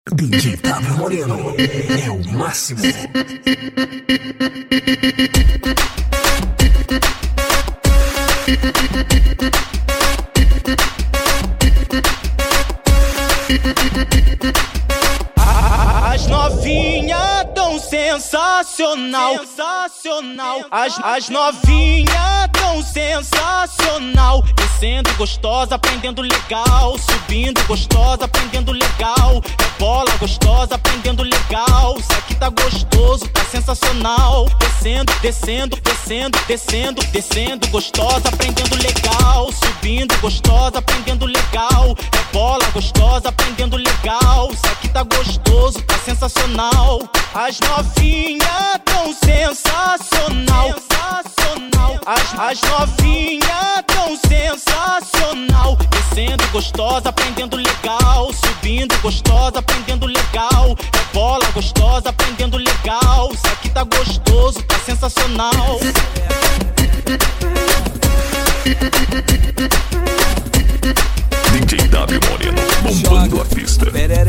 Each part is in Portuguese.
DJ W Moreno é o máximo. As novinhas tão sensacional, sensacional. As novinhas tão sensacional. Descendo gostosa, aprendendo legal. Subindo gostosa, aprendendo legal. Bola gostosa, aprendendo legal. Isso aqui tá gostoso, tá sensacional. Descendo, descendo, descendo, descendo, descendo gostosa, aprendendo legal. Subindo gostosa, aprendendo legal. Bola gostosa, aprendendo legal. Isso aqui tá gostoso, tá sensacional. As novinhas tão sensacional, sensacional. As novinhas tão sensacional. Descendo gostosa, aprendendo legal. Subindo gostosa, aprendendo legal. Bola gostosa, aprendendo legal. Isso aqui tá gostoso, tá sensacional. DJ W Moreno bombando a pista.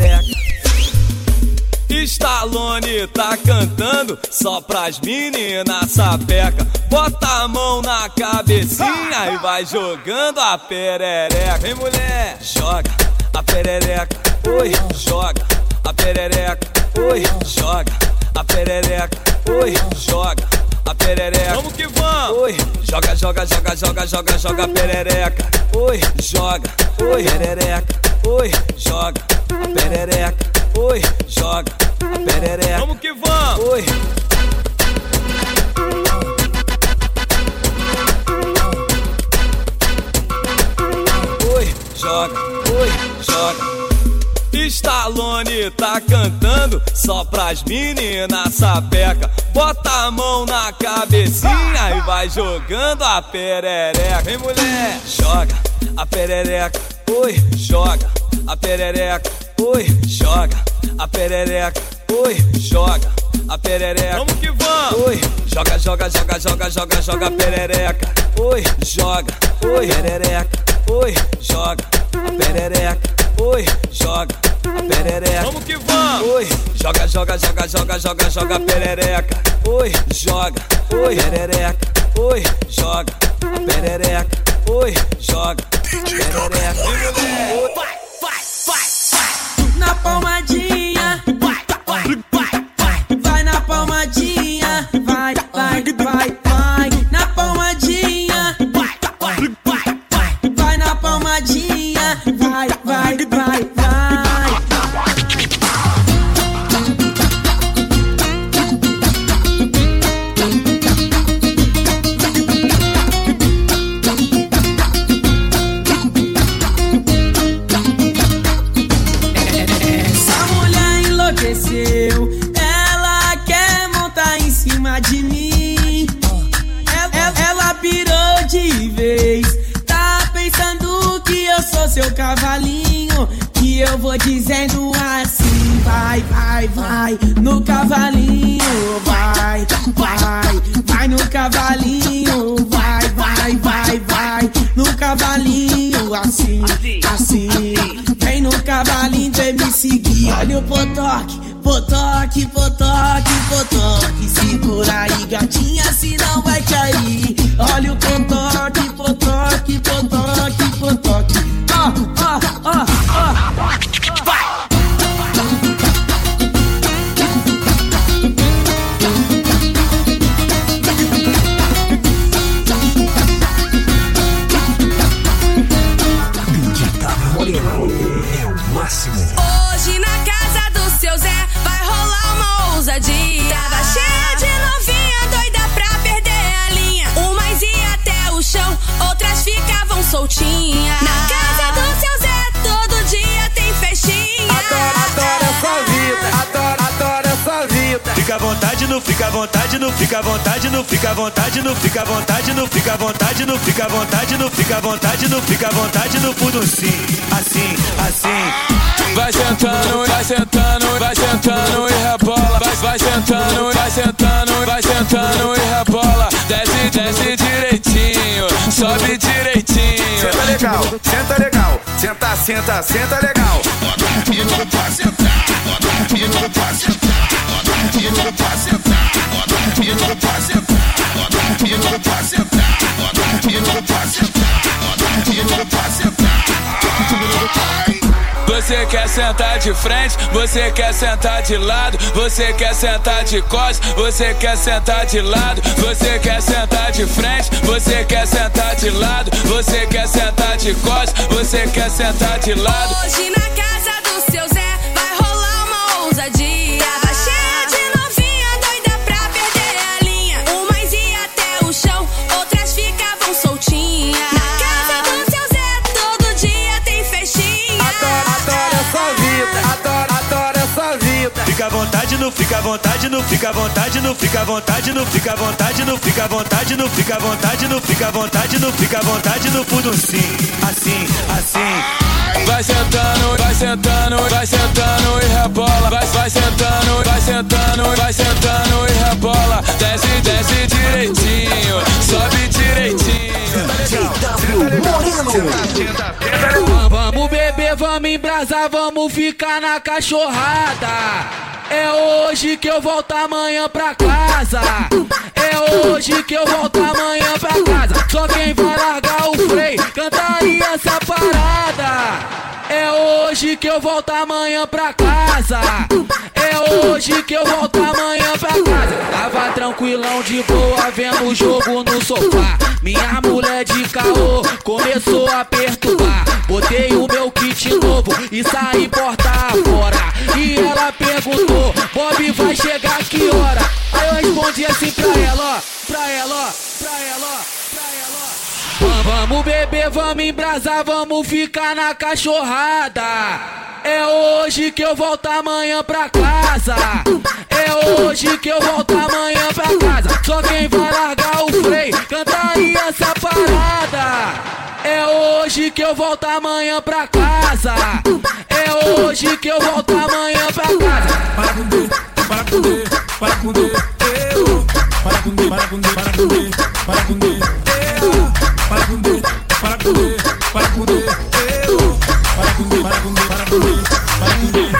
Stallone tá cantando só pras meninas sapeca. Bota a mão na cabecinha e vai jogando a perereca. Vem mulher, joga a perereca. Oi, joga a perereca. Oi, joga a perereca. Oi, joga a perereca. Vamos que vamos. Oi, joga, joga, joga, joga, joga, joga a perereca. Oi, joga, oi, perereca. Oi, joga a perereca. Oi, joga a perereca. Vamos que vamos. Oi. Oi, joga, oi, joga. Stallone tá cantando só pras meninas sapeca. Bota a mão na cabecinha e vai jogando a perereca. Vem mulher, joga a perereca. Oi, joga a perereca. Oi, joga a perereca. Oi, joga a perereca. Vamos que vamos. Oi, joga, joga, joga, joga, joga, joga a perereca. Oi, joga, oi, perereca. Oi, joga a perereca. Oi, joga a perereca. Vamos que vamos. Oi, joga, joga, joga, joga, joga, joga a perereca. Oi, joga, oi, perereca. Oi, joga a perereca. Oi, joga a perereca. Vai, vai, vai, vai. Na palmadinha. Vai, vai, vai, vai. Vai na palmadinha. Vai, vai, vai, vai. Na palmadinha. Vai, vai, vai, vai. Vai na palmadinha. Vai, vai, vai, vai. Ela quer montar em cima de mim. Ela pirou de vez. Tá pensando que eu sou seu cavalinho. Que eu vou dizendo assim: vai, vai, vai no cavalinho. Vai, vai, vai no cavalinho. Vai, vai, vai, vai no cavalinho. Assim, assim. Vem no cavalinho, vem me seguir. Olha o potoque, potoque, potoque, potoque. Segura aí, gatinha, senão vai cair. Olha o potoque, potoque, potoque, potoque. Ó, ó, ó, ó. Vai! DJ W Moreno é o máximo. Hoje na casa do seu Zé vai rolar uma ousadia. Tava cheia de novinha, doida pra perder a linha. Umas ia até o chão, outras ficavam soltinha. Na casa do seu Zé todo dia tem festinha. Adoro essa vida, adoro essa vida. Fica à vontade, não fica à vontade, não fica à vontade, não fica à vontade, não fica à vontade, não fica à vontade, não fica à vontade, não fica à vontade, não fica à vontade no fundo sim, assim, assim. Vai sentando, vai sentando, vai sentando e rebola. Vai sentando, vai sentando, vai sentando e rebola. Desce, desce direitinho, sobe direitinho. Senta legal, senta legal. Senta, senta, senta legal. Bota o menino pra sentar. quer sentar de frente, você quer sentar de lado, você quer sentar de costas, você quer sentar de lado, você quer sentar de frente, você quer sentar de lado, você quer sentar de costas, você quer sentar de lado. Hoje na casa do seu Zé vai rolar uma ousadia. Tá cheia de novinha doida pra perder a linha. Umas ia até o chão, outras ficavam soltinhas. Na casa do seu Zé todo dia tem festinha. Adoro essa vida, adoro essa vida. Fica à vontade, não fica à vontade, não fica à vontade, não fica à vontade, não fica à vontade, não fica à vontade, não fica à vontade, não fica à vontade, não fica à vontade no fundo sim, assim, assim. Vai sentando, vai sentando, vai sentando e rebola. Vai sentando, vai sentando, vai sentando e rebola. Desce, desce direitinho, sobe direitinho. Vamos beber, vamos embrasar, vamos ficar na cachorrada. É hoje que eu volto amanhã pra casa. É hoje que eu volto amanhã pra casa. Só quem vai largar o freio cantaria essa parada. É hoje que eu volto amanhã pra casa. É hoje que eu volto amanhã pra casa. Tava tranquilão de boa vendo o jogo no sofá. Minha mulher de caô começou a perturbar. Botei o meu kit novo e saí porta fora. E ela perguntou, Bob vai chegar que hora? Aí eu respondi assim pra ela, ó, pra ela, ó, pra ela, ó, pra ela, ó. Vamos beber, vamos embrasar, vamos ficar na cachorrada. É hoje que eu volto amanhã pra casa. É hoje que eu volto amanhã pra casa. Só quem vai largar o freio cantaria essa parada. É hoje que eu volto amanhã pra casa. É hoje que eu volto amanhã pra casa. Para com D, para com D, para com D, para com D, para com D, para com D, para com D, para com D, para com D, para com D, para com D, para com D, para com D, para com D.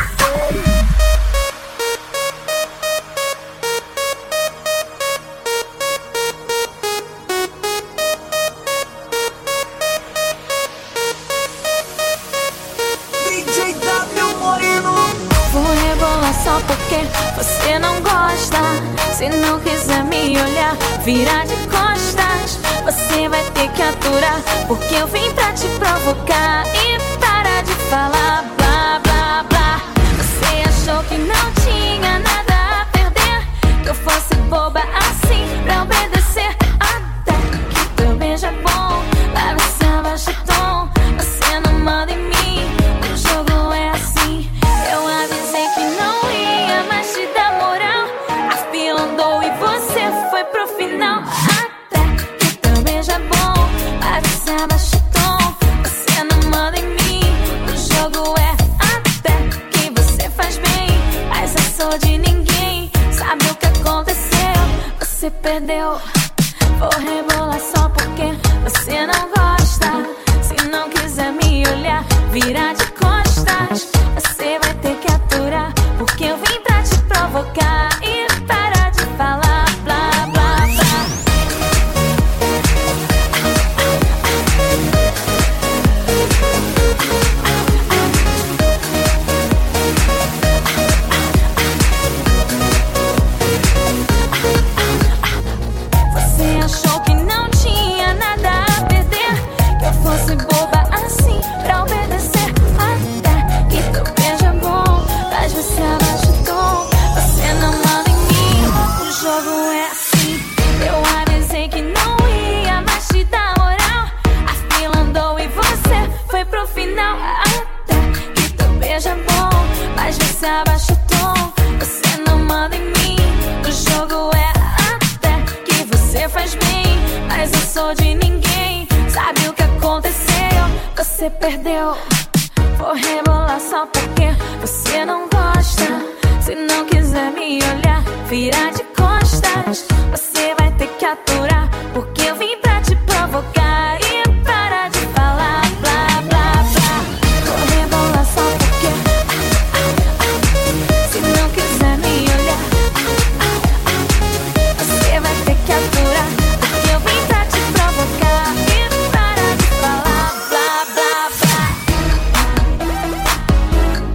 Só porque você não gosta. Se não quiser me olhar, virar de costas. Você vai ter que aturar, porque eu vim pra te provocar. E para de falar blá blá blá. Você achou que não tinha nada a perder, que eu fosse boba assim pra obedecer. Até que teu beijo é bom, mas você abaixa o tom. Você não manda em mim, o jogo é assim. Eu avisei que não ia mais te dar moral. A fila andou e você foi pro final. Até que teu beijo é bom, mas você abaixa o tom. Você não manda em mim, o jogo é até que você faz bem. Mas eu sou de ninguém, sabe o que aconteceu? Você perdeu. Vou rebolar só porque você não gosta. Se não quiser me olhar, virar de costas. Você vai ter que aturar, porque eu vim pra te provocar. E para de falar blá blá blá. Você achou que não tinha nada a perder, que eu fosse boba assim pra obedecer. Até que teu beijo é bom, mas você abaixa o tom. Você não manda em mim, o jogo é assim. Eu avisei que não ia mais te dar moral. A fila andou e você foi pro final. Até que teu beijo é bom, mas você abaixa o tom. Você não manda em mim, o jogo é até que você faz bem. Mas eu sou de ninguém, sabe o que aconteceu? Você perdeu. Vou rebolar só porque você não gosta. Se não quiser me olhar, virar de costas. Você vai ter que aturar, porque eu vim pra te provocar. E para de falar blá blá blá. Vou rebolar só porque se não quiser me olhar, você vai ter que aturar, porque eu vim pra te provocar. E para de falar blá blá blá.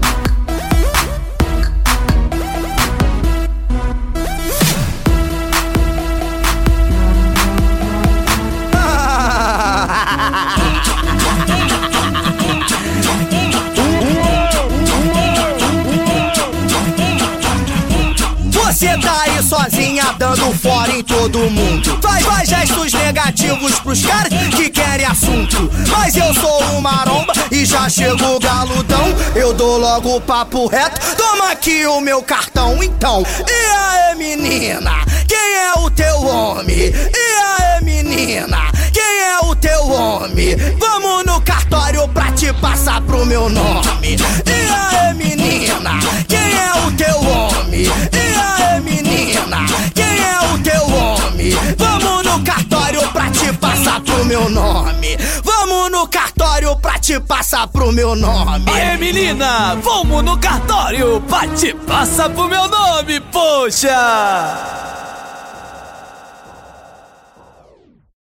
sozinha dando fora em todo mundo. Faz gestos negativos pros caras que querem assunto. Mas eu sou um maromba e já chego galudão. Eu dou logo o papo reto, toma aqui o meu cartão então. E aí menina, quem é o teu homem? E aí menina, quem é o teu homem? Vamos no cartório pra te passar pro meu nome. E aí menina, quem é o teu homem? E aí menina, quem é o teu homem? Vamos no cartório pra te passar pro meu nome. Vamos no cartório pra te passar pro meu nome. Aê menina, vamos no cartório pra te passar pro meu nome, poxa!